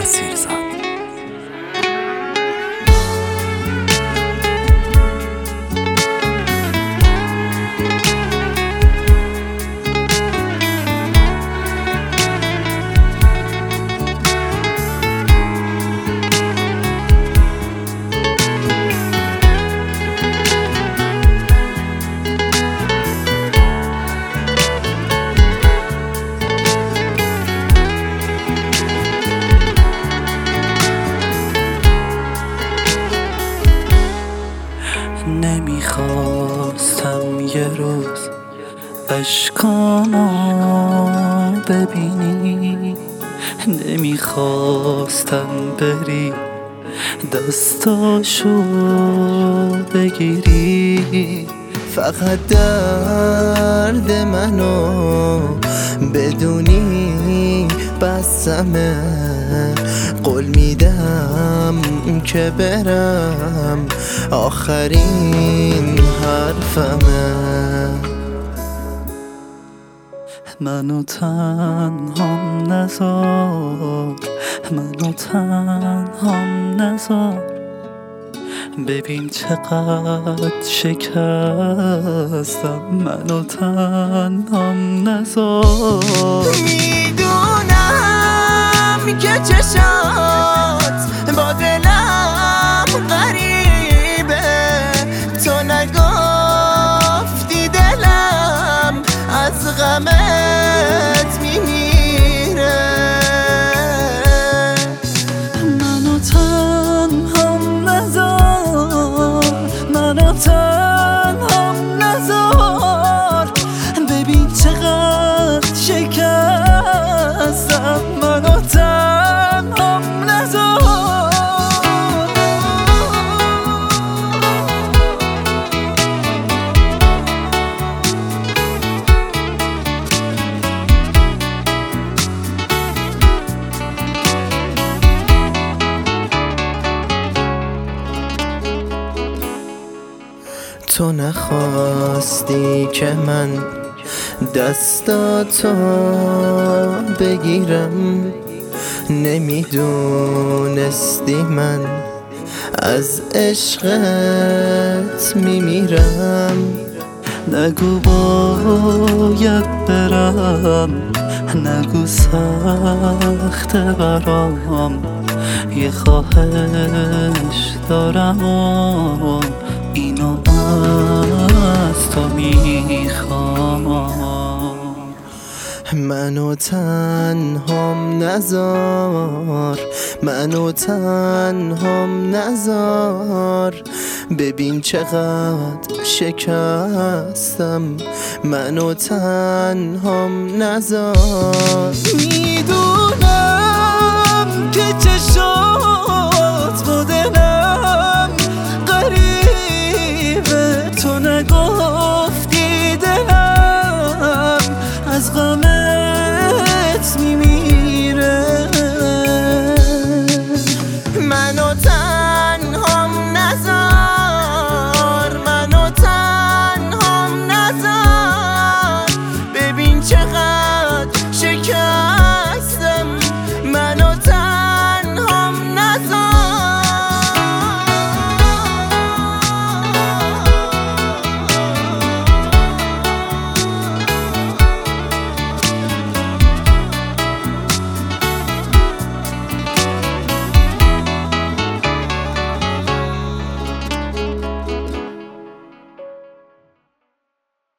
نصیرزاد. نمیخواستم یه روز اشکامو ببینی، نمیخواستم بری دستاشو بگیری، فقط درد منو بدونی بسمه. قول میدم که برم آخرین حرفمه. منو تنهام نذار، منو تنهام نذار، ببین چقدر شکستم. منو تنهام نذار. میدونم که چشات با دلم غریبه، تو نگفتی دلم از غمت میمیره. منو تنهام نذار، منو تنهام نذار، ببین چقدر شکستم. منو تنهام نذار. تو نخواستی که من دستاتو بگیرم، نمیدونستی من از عشقت میمیرم. نگو باید برم، نگو سخت برام، یه خواهش دارم و اینو از تو میخوام. منو تنهام نذار، منو تنهام نذار، ببین چقدر شکستم. منو تنهام نذار. میدونم